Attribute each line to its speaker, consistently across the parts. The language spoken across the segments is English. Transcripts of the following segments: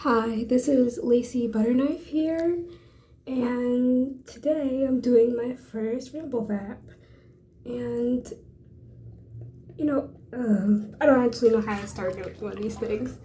Speaker 1: Hi, this is Lacey Butterknife here, and today I'm doing my first Ramble Vap. And, I don't actually know how to start doing one of these things.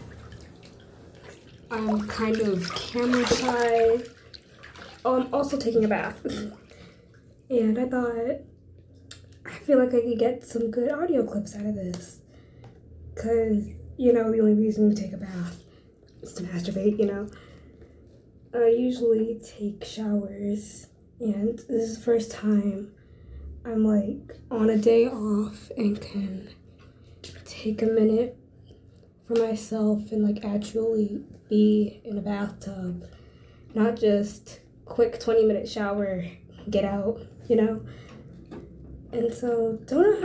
Speaker 1: I'm kind of camera shy. Oh, I'm also taking a bath. And I feel like I could get some good audio clips out of this. Because, the only reason to take a bath is to masturbate. I usually take showers, and this is the first time I'm on a day off and can take a minute for myself and actually be in a bathtub, not just quick 20-minute shower, get out. And so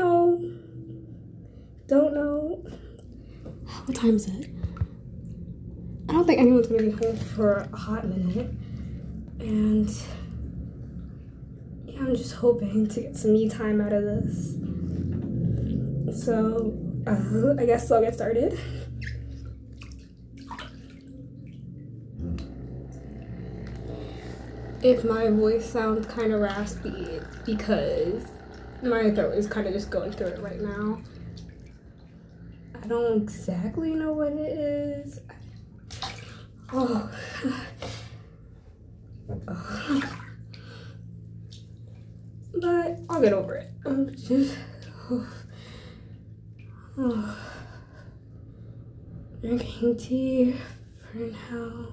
Speaker 1: don't know, what time is it? I don't think anyone's gonna be home for a hot minute, and I'm just hoping to get some me time out of this. So, I guess I'll get started. If my voice sounds kind of raspy, it's because my throat is kind of just going through it right now. I don't exactly know what it is. Oh. But I'll get over it. I'm just drinking tea for now.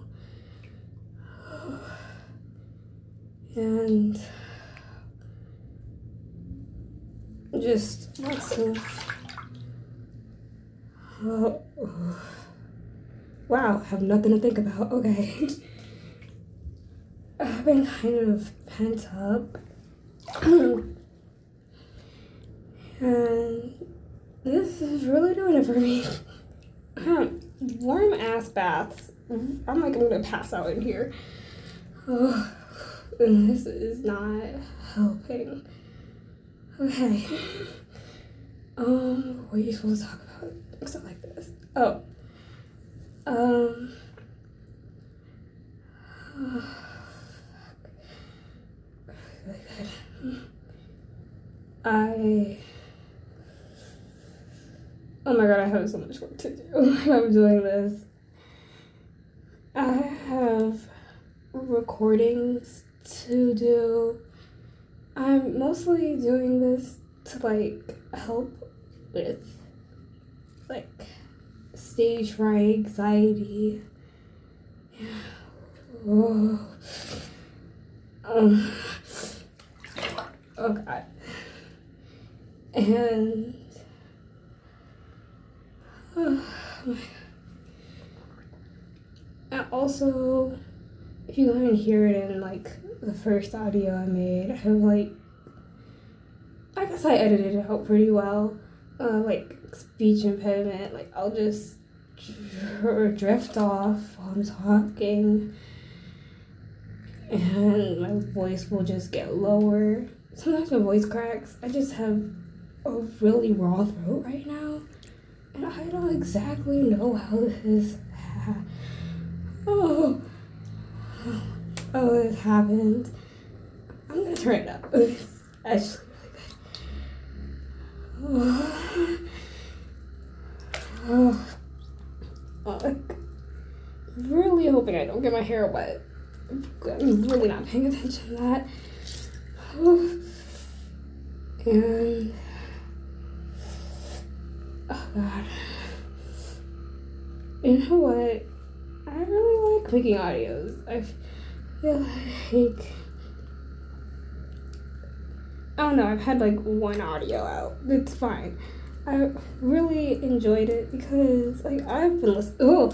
Speaker 1: And just lots of wow, I have nothing to think about. Okay. I've been kind of pent up. And this is really doing it for me. Warm ass baths. I'm gonna pass out in here. Oh, and this is not helping. Okay. What are you supposed to talk about? Stuff like this. Oh. Really good. Oh my god, I have so much work to do. I'm doing this. I have recordings to do. I'm mostly doing this to help with stage fright, anxiety. Oh. Oh god. And and also, if you couldn't hear it in the first audio I made, I have I guess I edited it out pretty well. Speech impediment, I'll just drift off while I'm talking, and my voice will just get lower. Sometimes my voice cracks. I just have a really raw throat right now, and I don't exactly know how this it happened. I'm gonna turn it up. It's actually really good. Really hoping I don't get my hair wet. I'm really not paying attention to that. And oh god. You know what? I really like making audios. I feel I don't know, I've had one audio out. It's fine. I really enjoyed it because I've been listening.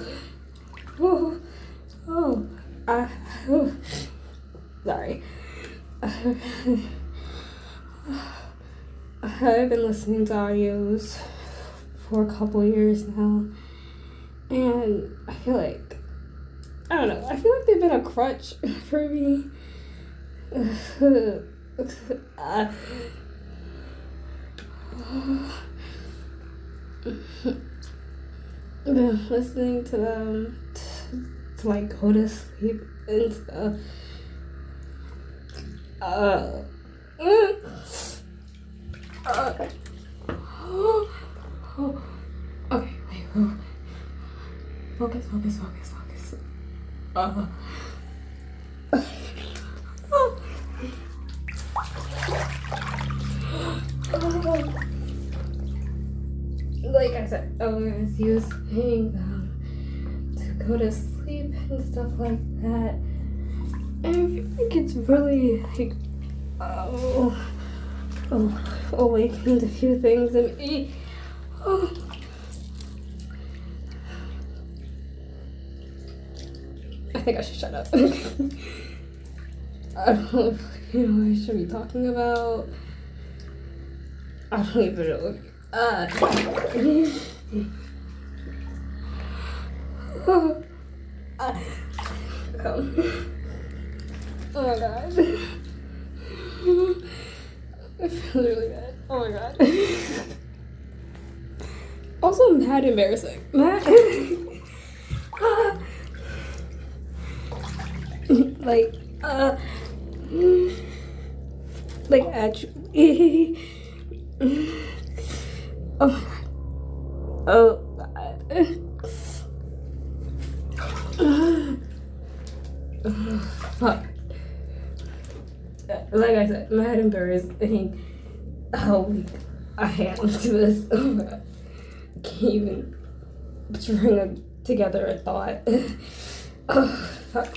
Speaker 1: Sorry. I've been listening to audios for a couple years now, and I feel I don't know, I feel they've been a crutch for me. I've been listening to them to like go to sleep and stuff. Okay, wait. Focus. Like I said, I was using them to go to sleep and stuff like that. And I feel like it's really like awakened a few things in me. I think I should shut up. I don't know what I should be talking about. I don't even know. Oh my god. It feels really bad. Oh my god. Also mad embarrassing. Like actually. Oh my god. Oh god. Fuck. Like I said, mad embarrassing how weak I am to this. Oh my god. I can't even string together a thought. Oh, fuck.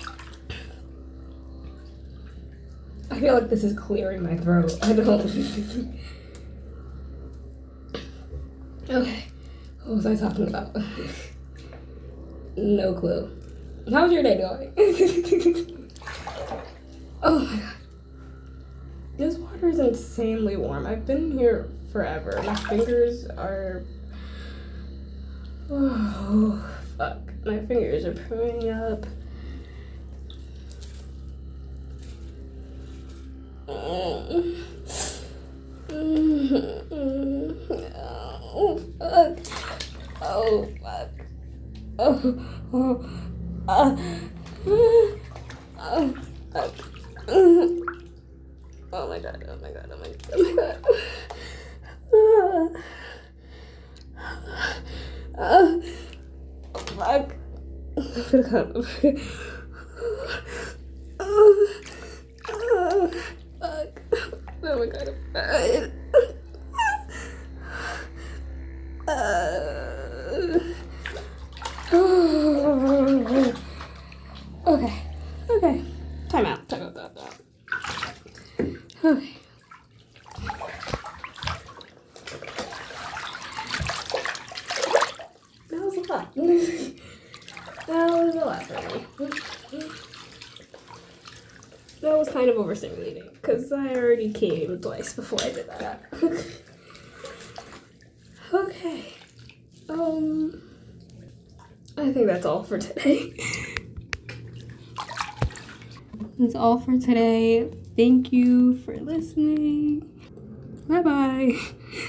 Speaker 1: I feel like this is clearing my throat. I don't. Okay. What was I talking about? No clue. How's your day going? Oh my god. This water is insanely warm. I've been here forever. My fingers are... Oh, fuck. My fingers are pulling up. Oh, fuck. Oh, fuck. Oh, fuck. Oh my god, oh my god, oh my god, oh my god. Fuck. Fuck. Oh my god, Okay. Time out. Okay. That was a lot. That was a lot for me. That was kind of overstimulating, because I already came twice before I did that. Okay. I think that's all for today. That's all for today. Thank you for listening. Bye-bye.